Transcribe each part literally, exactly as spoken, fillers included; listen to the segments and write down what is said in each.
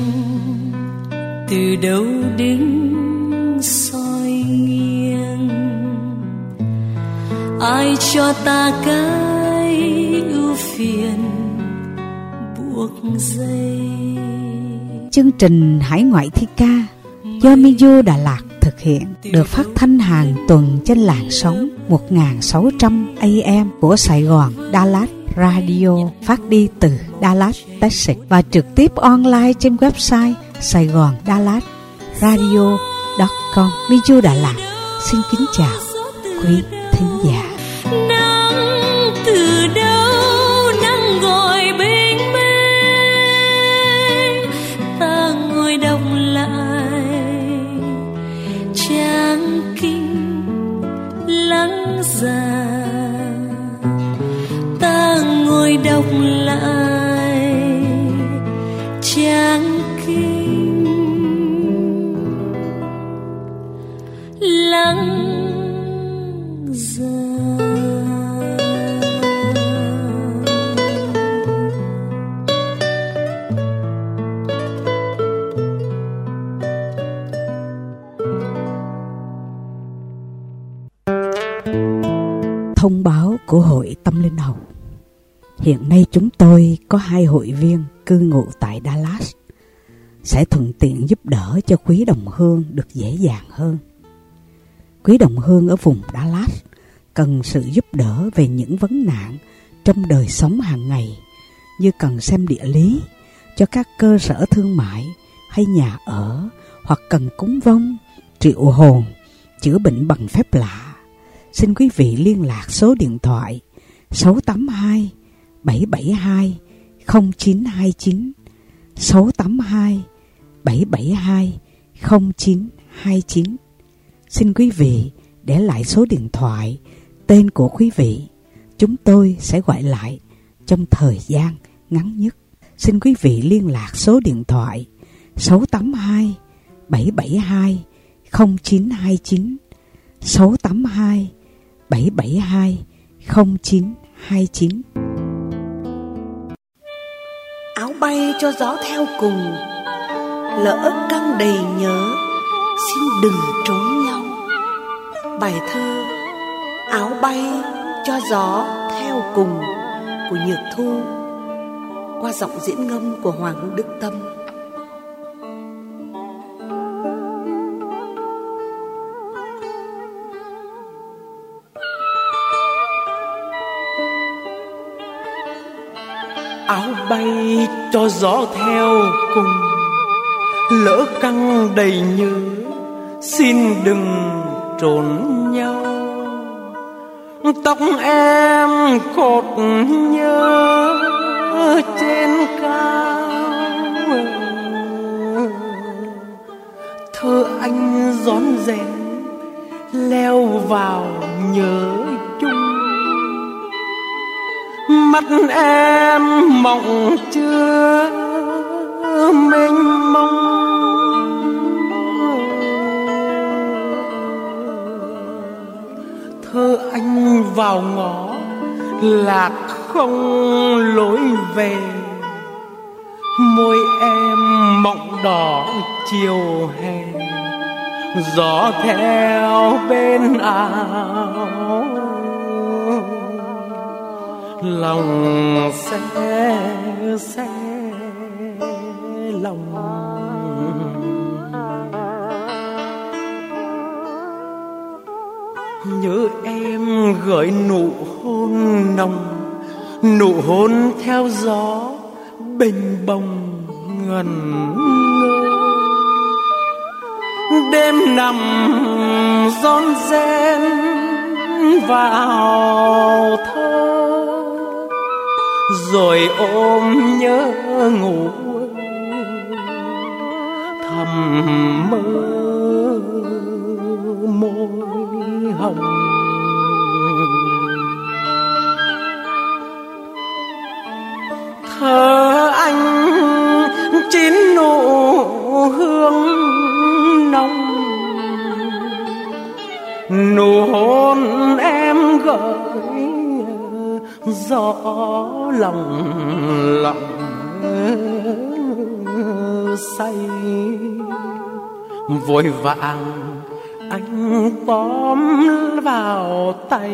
từ đâu đứng soi nghiêng. Ai cho ta cái ưu phiền buộc dây. Chương trình Hải Ngoại Thi Ca do Mizu Đà Lạt thực hiện, được phát thanh hàng tuần trên làn sóng một nghìn sáu trăm A M của Sài Gòn Dallas Radio, phát đi từ Dallas, Texas, và trực tiếp online trên website Sài Gòn Dallas Radio chấm com. Mizu Đà Lạt xin kính chào quý thính giả. Nắng từ đâu nắng gọi bình minh, ta ngồi đọc lại trang kinh lắng già. Ta ngồi đọc lại trang kinh lắng già. Thông báo của Hội Tâm Linh Hầu. Hiện nay chúng tôi có hai hội viên cư ngụ tại Dallas, sẽ thuận tiện giúp đỡ cho quý đồng hương được dễ dàng hơn. Quý đồng hương ở vùng Dallas cần sự giúp đỡ về những vấn nạn trong đời sống hàng ngày, như cần xem địa lý cho các cơ sở thương mại hay nhà ở, hoặc cần cúng vong, triệu hồn, chữa bệnh bằng phép lạ. Xin quý vị liên lạc số điện thoại sáu tám hai bảy bảy hai không chín hai chín, sáu tám hai bảy bảy hai không chín hai chín. Xin quý vị để lại số điện thoại, tên của quý vị, chúng tôi sẽ gọi lại trong thời gian ngắn nhất. Xin quý vị liên lạc số điện thoại sáu tám hai bảy bảy hai không chín hai chín, sáu tám hai bảy bảy hai không chín hai chín. Áo bay cho gió theo cùng, lỡ căng đầy nhớ, xin đừng trốn nhau. Bài thơ Áo bay cho gió theo cùng của Nhược Thu, qua giọng diễn ngâm của Hoàng Đức Tâm. Áo bay cho gió theo cùng, lỡ căng đầy nhớ, xin đừng trốn nhau. Tóc em cột nhớ trên cao, thơ anh rón rén leo vào nhớ chung. Mắt em mộng chưa mênh mông, thơ anh vào ngõ lạc không lối về. Môi em mộng đỏ chiều hè, gió theo bên áo, lòng sẽ sẽ lòng. Nhớ em gửi nụ hôn nồng, nụ hôn theo gió bềnh bồng ngẩn ngơ. Đêm nằm rón rén vào thơ, rồi ôm nhớ ngủ thầm mơ môi hồng. Thơ anh chín nụ hương nồng, nụ hôn em gửi gió lòng lòng say, vội vàng anh tóm vào tay,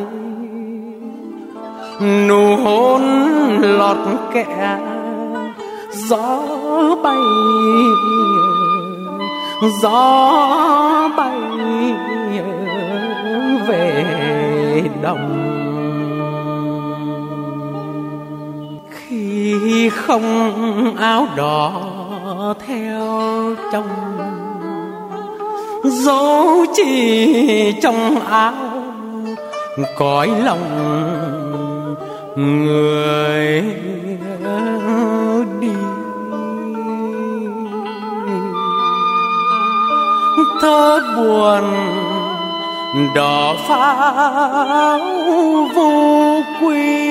nụ hôn lọt kẽ gió bay, gió bay về đồng. Khi không áo đỏ theo trong, dấu chỉ trong áo cõi lòng người đi. Thơ buồn đỏ pháo vô quy,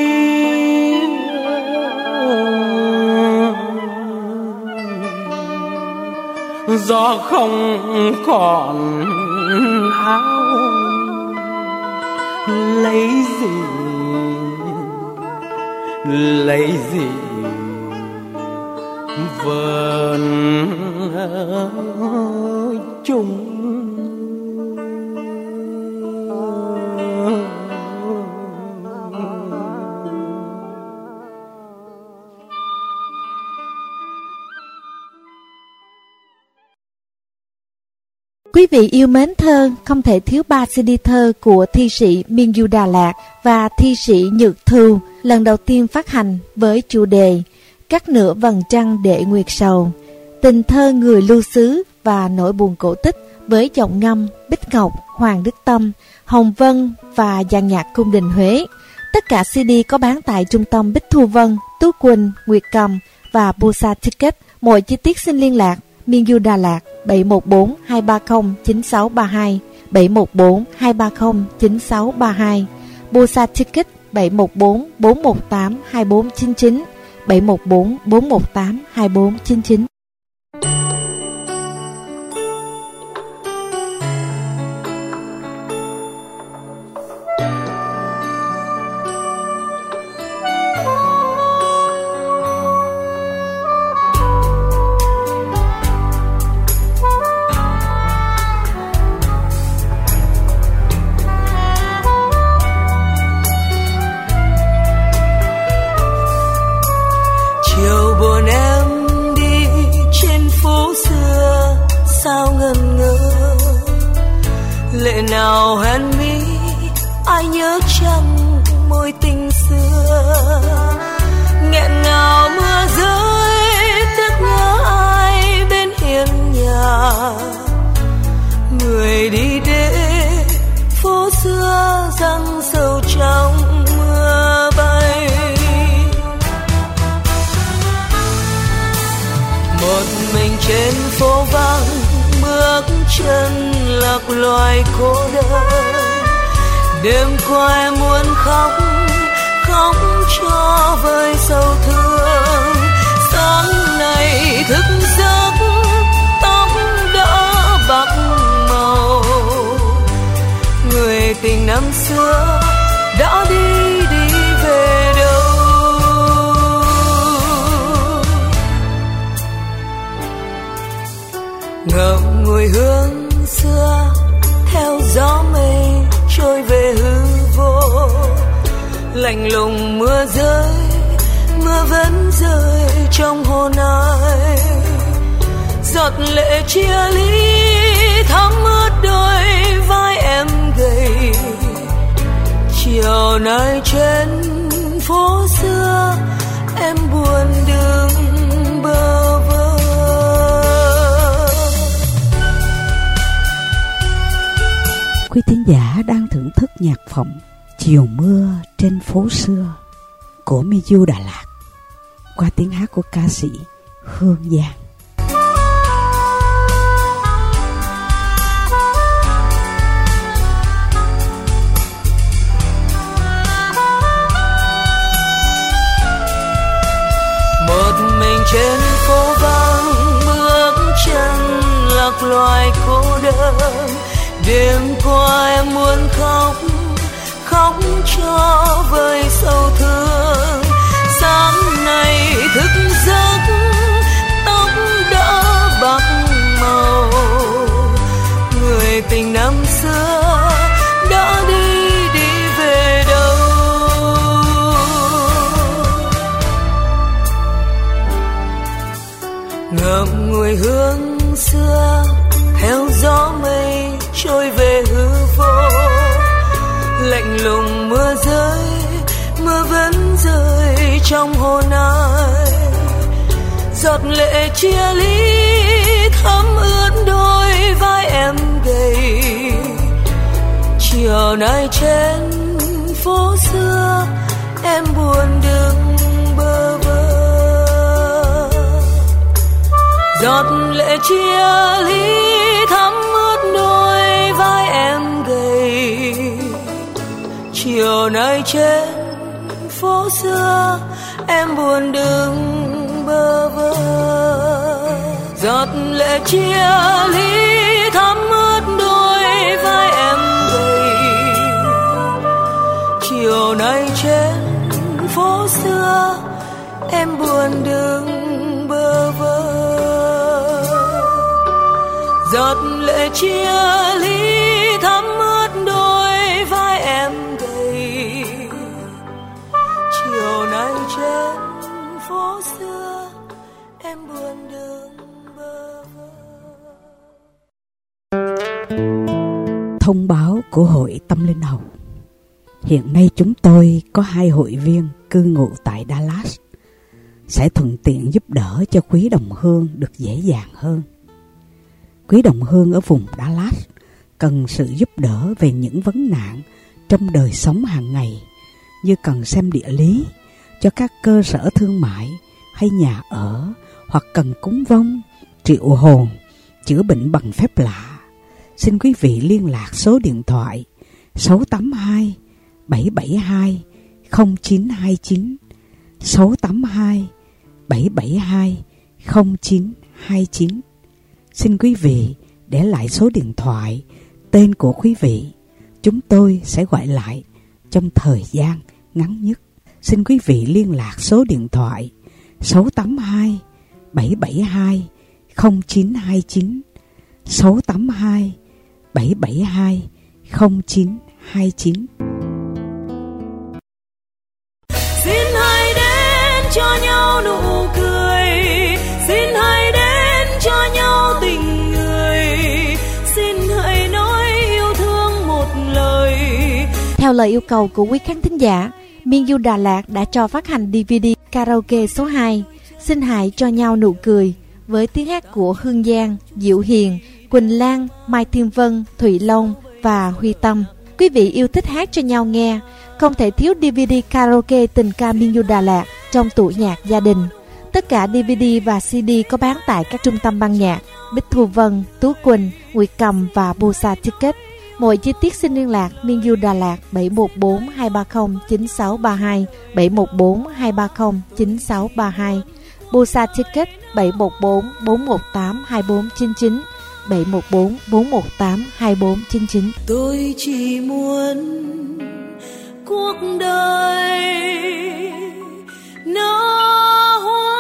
gió không còn áo lấy gì, lấy gì vờn chung. Quý vị yêu mến thơ, không thể thiếu ba xê đê thơ của thi sĩ Miên Du Đà Lạt và thi sĩ Nhược Thu lần đầu tiên phát hành với chủ đề Cắt nửa vầng trăng để nguyệt sầu, tình thơ người lưu xứ và nỗi buồn cổ tích với giọng ngâm Bích Ngọc, Hoàng Đức Tâm, Hồng Vân và dàn nhạc cung đình Huế. Tất cả xê đê có bán tại trung tâm Bích Thu Vân, Tú Quỳnh, Nguyệt Cầm và Busa Ticket. Mọi chi tiết xin liên lạc Miên Du Đà Lạt bảy một bốn hai ba không chín sáu ba hai, bảy một bốn hai ba không chín sáu ba hai, Busa Ticket bảy một bốn bốn một tám hai bốn chín chín, bảy một bốn bốn một tám hai bốn chín chín. Lệ nào hẹn mi ai nhớ chăng môi tình xưa, nghẹn ngào mưa rơi tiếc nhớ ai bên hiên nhà. Người đi đến phố xưa răng sầu trong mưa bay, một mình trên phố vắng bước chân lạc loài cô đơn. Đêm qua em muốn khóc, khóc cho vơi sầu thương. Sáng nay thức giấc tóc đã bạc màu, người tình năm xưa đã đi đi về đâu. Ngậm ngùi hương xưa theo gió mây trôi về hư vô, lạnh lùng mưa rơi, mưa vẫn rơi trong hồn ai. Giọt lệ chia ly thấm ướt đôi vai em gầy. Chiều nay trên phố xưa em buồn đứng bơ vơ. Quý thính giả đang thưởng thức nhạc phẩm Chiều mưa trên phố xưa của Miên Du Đà Lạt qua tiếng hát của ca sĩ Hương Giang. Một mình trên phố vắng bước chân lạc loài cô đơn. Đêm qua em muốn khóc, khóc cho vơi sầu thương. Sáng nay thức giấc tóc đã hồi hương xưa theo gió mây trôi về hư vô. Lạnh lùng mưa rơi, mưa vẫn rơi trong hồn ai. Giọt lệ chia ly thấm ướt đôi vai em gầy. Chiều nay trên phố xưa em buồn đứng bơ vơ. Giọt lệ chia ly thấm ướt đôi vai em gầy. Chiều nay trên phố xưa em buồn đứng bơ vơ. Giọt lệ chia ly thấm ướt đôi vai em gầy. Chiều nay trên phố xưa em buồn đứng bơ vơ. Giọt lệ chia ly thấm ướt đôi vai em gầy. Chiều nay trên phố xưa em buồn đứng bơ vơ. Thông báo của Hội Tâm Linh Hầu. Hiện nay chúng tôi có hai hội viên cư ngụ tại Dallas, sẽ thuận tiện giúp đỡ cho quý đồng hương được dễ dàng hơn. Quý đồng hương ở vùng Dallas cần sự giúp đỡ về những vấn nạn trong đời sống hàng ngày, như cần xem địa lý cho các cơ sở thương mại hay nhà ở, hoặc cần cúng vong, triệu hồn, chữa bệnh bằng phép lạ. Xin quý vị liên lạc số điện thoại sáu tám hai bảy bảy hai không chín hai chín, sáu tám hai bảy bảy hai không chín hai chín. Xin quý vị để lại số điện thoại, tên của quý vị, chúng tôi sẽ gọi lại trong thời gian ngắn nhất. Xin quý vị liên lạc số điện thoại sáu tám hai bảy bảy hai không chín hai chín, sáu tám hai bảy bảy hai không chín hai chín. Xin hãy đến cho nhau nụ cười, xin hãy đến cho nhau tình người, xin hãy nói yêu thương một lời. Theo lời yêu cầu của quý khán thính giả, Miên Du Đà Lạt đã cho phát hành đê vê đê karaoke số hai Xin hãy cho nhau nụ cười, với tiếng hát của Hương Giang, Diệu Hiền, Quỳnh Lan, Mai Thiên Vân, Thụy Long và Huy Tâm. Quý vị yêu thích hát cho nhau nghe, không thể thiếu đê vê đê karaoke tình ca Miên Du Đà Lạt trong tủ nhạc gia đình. Tất cả đê vê đê và xê đê có bán tại các trung tâm ban nhạc Bích Thu Vân, Tú Quỳnh, Nguyệt Cầm và Busa Ticket. Mọi chi tiết xin liên lạc Miên Du Đà Lạt bảy một bốn hai ba không chín sáu ba hai, bảy một bốn hai ba không chín sáu ba hai, Busa Ticket bảy một bốn bốn một tám hai bốn chín chín, bảy một bốn bốn một tám hai bốn chín chín. Tôi chỉ muốn cuộc đời nở hoa.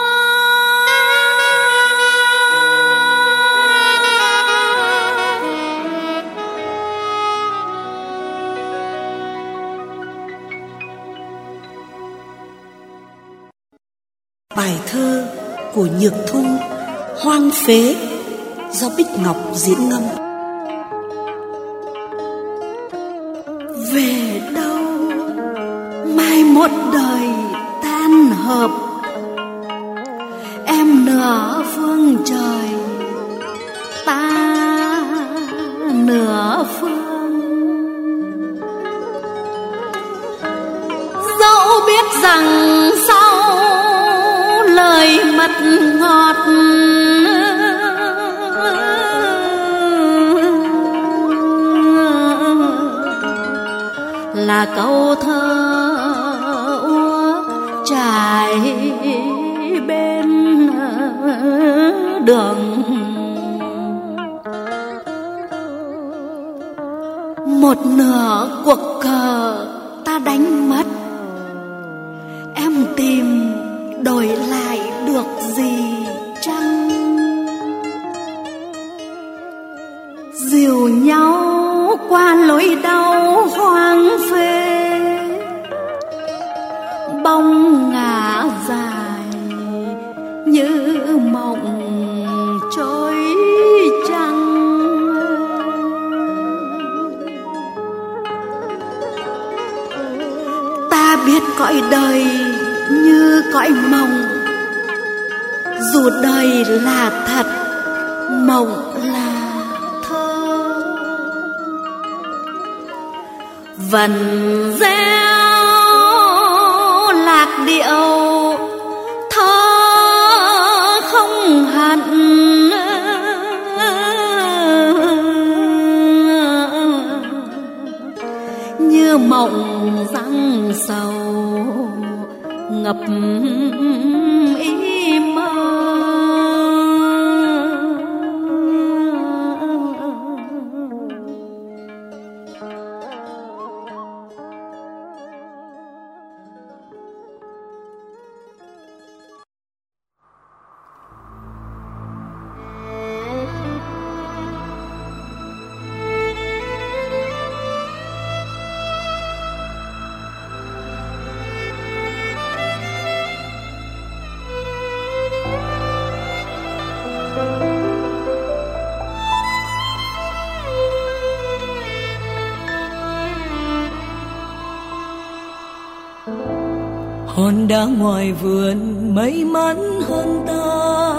Bài thơ của Nhược Thu, Hoang phế, do Bích Ngọc diễn ngâm. Về đâu mai một đời tan hợp, em nửa phương trời, ta nửa phương. Dẫu biết rằng sau lời mật ngọt là câu thơ úa trải bên đường, một nửa cuộc cờ ta đánh mất, em tìm đổi lại được gì chăng? Dìu nhau qua lối đau hoang phế, bóng ngả dài như mộng trôi. cõi đời như cõi mộng, dù đời là thật, mộng là thơ. Vần reo lạc điệu thơ không hẳn, như mộng răng sầu ngập ý mơ. Hòn đá ngoài vườn may mắn hơn ta,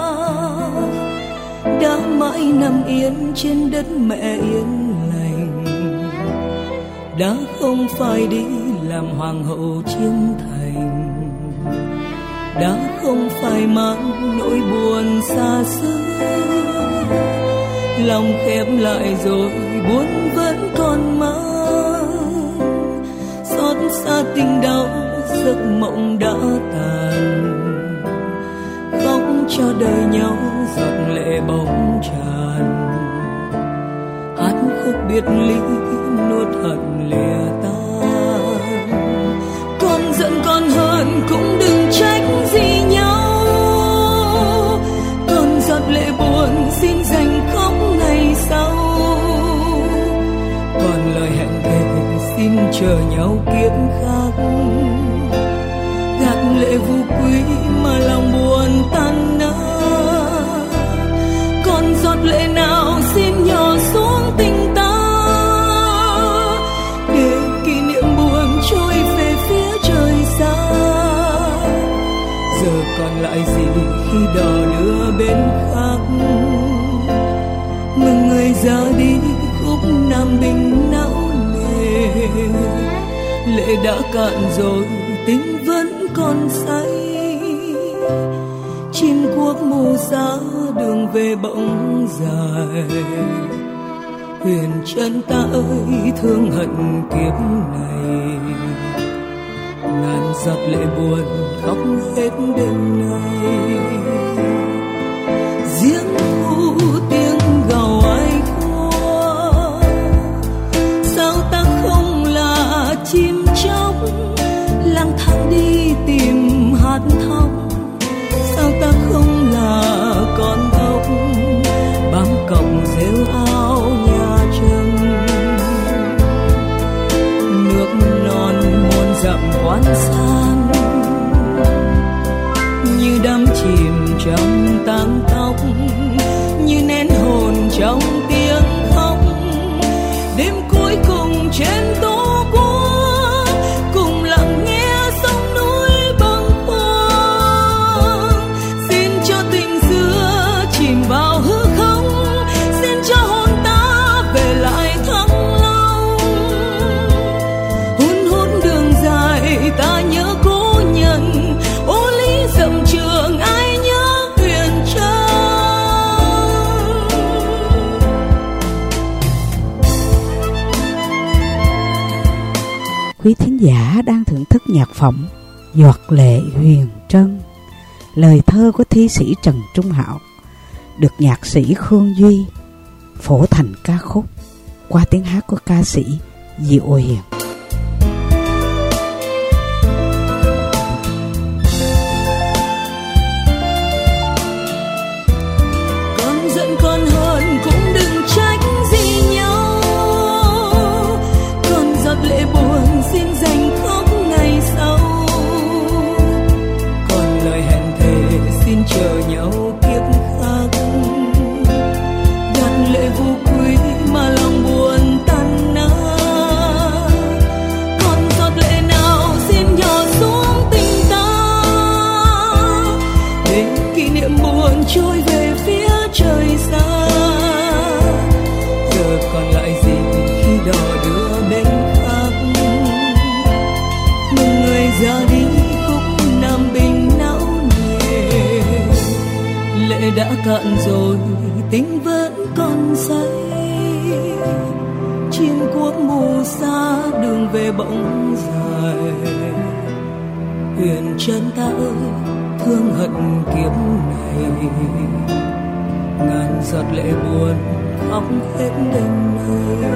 đã mãi nằm yên trên đất mẹ yên lành, đã không phải đi làm hoàng hậu chiến thành, đã không phải mang nỗi buồn xa xứ. Lòng khép lại rồi buồn vẫn còn mang, xót xa tình đau giấc mộng đã tàn. Khóc cho đời nhau giọt lệ bóng tràn, hát khúc biệt ly nuốt hận lìa tan. Con giận con hờn cũng đừng trách gì nhau, còn giọt lệ buồn xin dành khóc ngày sau. Còn lời hẹn thề xin chờ nhau kiếp khác, gạt lệ vu quý mà lòng buồn tan nát. Còn giọt lệ nào xin nhỏ xuống tình ta, để kỷ niệm buồn trôi về phía trời xa. Giờ còn lại gì khi đò đưa bên khác, mừng người ra đi khúc Nam Bình não nề. Lệ đã cạn rồi tình vẫn còn say, chim cuốc mù xa đường về bỗng dài. Huyền chân ta ơi thương hận kiếp này, ngàn giọt lệ buồn khóc hết đêm nay. Giếng thu tiếng gào ai khua, sao ta không là chim chóc lang thang đi tìm hạt thóc. Sao ta không là con ốc bám cọng rêu áo nhà trần. Nước non muôn dặm quán san, như đắm chìm trong tang tóc, như nén hồn trong tiếng khóc. Đêm cuối cùng trên tổ quốc, cùng lặng nghe sông núi bâng khuâng. Xin cho tình xưa chìm vào hư không, xin cho hồn ta về lại Thăng Long. Hun hút đường dài ta nhớ cố nhân, ô lý dặm trường ai nhớ Huyền Trân. Quý thính giả đang thưởng thức nhạc phẩm Giọt Lệ Huyền Trân, lời thơ của thi sĩ Trần Trung Hạo, được nhạc sĩ Khương Duy phổ thành ca khúc qua tiếng hát của ca sĩ Diệu Hiền. Con giận con hờn cũng đừng trách gì nhau, còn giọt lệ buồn xin dành khóc ngày sau. Còn lời hẹn thề xin chờ nhau kiếp khác, gạt lệ vu quý mà lòng buồn tan nát. Còn giọt lệ nào xin nhỏ xuống trôi về phía trời xa. Giờ còn lại gì khi đò đưa bên khác, một người ra đi khúc Nam Bình não nề. Lệ đã cạn rồi tình vẫn còn say, chim cuốc mù xa đường về bỗng dài. Huyền chân ta ơi thương hận kiếp này, ngàn giọt lệ buồn khóc hết đêm nay.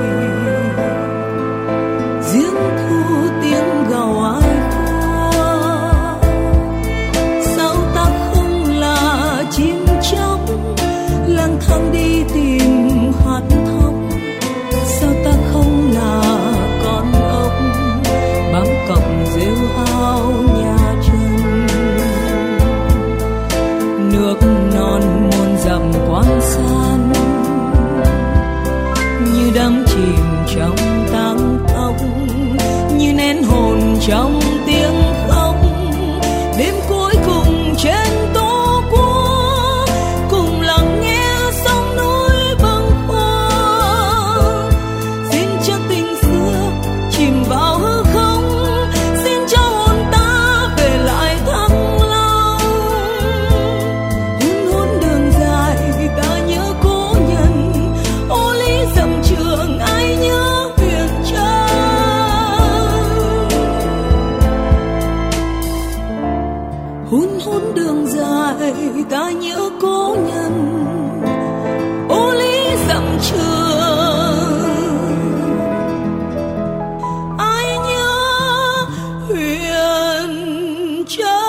Giếng thu tiếng gào ai khua, sao ta không là chim chóc lang thang đi tìm hạt thóc. Sao ta không là con ốc bám cọc rêu ao nhà chân. Nước non muôn dặm quang san, như đắm chìm trong tang tóc, như nén hồn trong tiếng khóc. Đêm cuối cùng trên tổ quốc, cùng lắng nghe sông núi bâng khuâng. Xin cho tình xưa chìm vào hư không, xin cho hồn ta về lại thăng long. Hương hôn đường dài ta nhớ cố nhân, ô lý dặm trường ai nhớ huyền trang. Hôn hôn đường dài ta nhớ cố nhân, ô lý dặm trường ai nhớ huyền trang.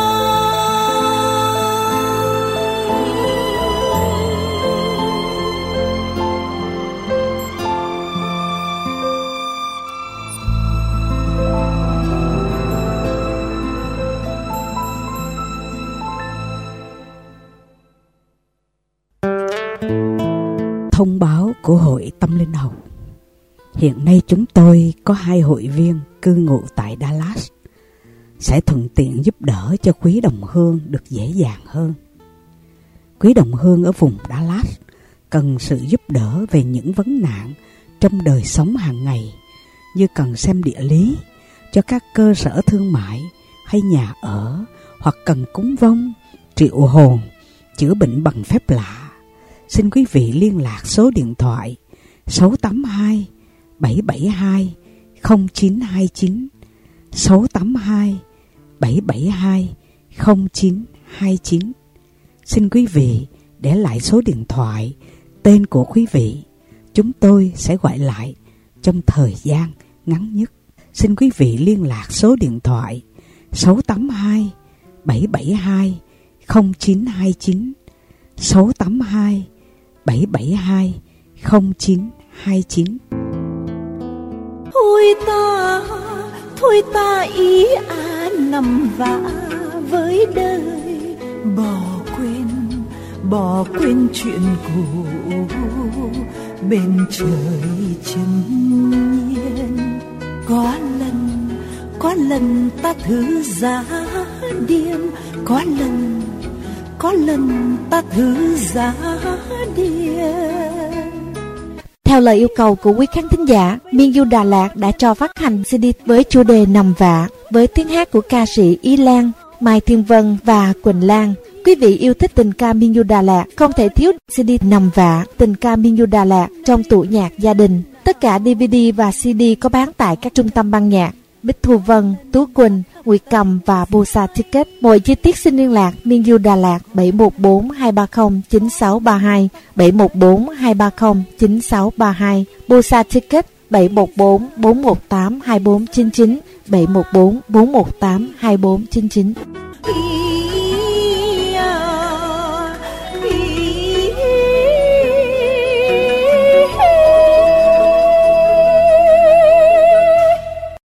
Thông báo của Hội Tâm Linh Học. Hiện nay chúng tôi có hai hội viên cư ngụ tại Dallas, sẽ thuận tiện giúp đỡ cho quý đồng hương được dễ dàng hơn. Quý đồng hương ở vùng Dallas cần sự giúp đỡ về những vấn nạn trong đời sống hàng ngày, như cần xem địa lý cho các cơ sở thương mại hay nhà ở, hoặc cần cúng vong, triệu hồn, chữa bệnh bằng phép lạ. Xin quý vị liên lạc số điện thoại sáu tám hai bảy bảy hai không chín hai chín, sáu tám hai bảy bảy hai không chín hai chín. Xin quý vị để lại số điện thoại, tên của quý vị, chúng tôi sẽ gọi lại trong thời gian ngắn nhất. Xin quý vị liên lạc số điện thoại sáu tám hai bảy bảy hai không chín hai chín, sáu tám hai bảy bảy hai không chín hai chín. Thôi ta, thôi ta ý à nằm vã với đời, bỏ quên, bỏ quên chuyện cũ, bên trời trần nhiên. Có lần, có lần ta thử giá điềm, có lần, có lần ta thử giá điềm. Theo lời yêu cầu của quý khán thính giả, Miên Du Đà Lạt đã cho phát hành xê đê với chủ đề Nằm Vạ với tiếng hát của ca sĩ Y Lan, Mai Thiên Vân và Quỳnh Lan. Quý vị yêu thích tình ca Miên Du Đà Lạt không thể thiếu xê đê Nằm Vạ, tình ca Miên Du Đà Lạt trong tủ nhạc gia đình. Tất cả đê vê đê và xê đê có bán tại các trung tâm ban nhạc Bích Thu Vân, Tú Quỳnh, Nguyệt Cầm và Bosa Ticket. Mọi chi tiết xin liên lạc Miên Du Đà Lạt bảy một bốn hai ba không chín sáu ba hai, bảy một bốn hai ba không chín sáu ba hai, Bosa Ticket bảy một bốn bốn một tám hai bốn chín chín, bảy một bốn bốn một tám hai bốn chín chín.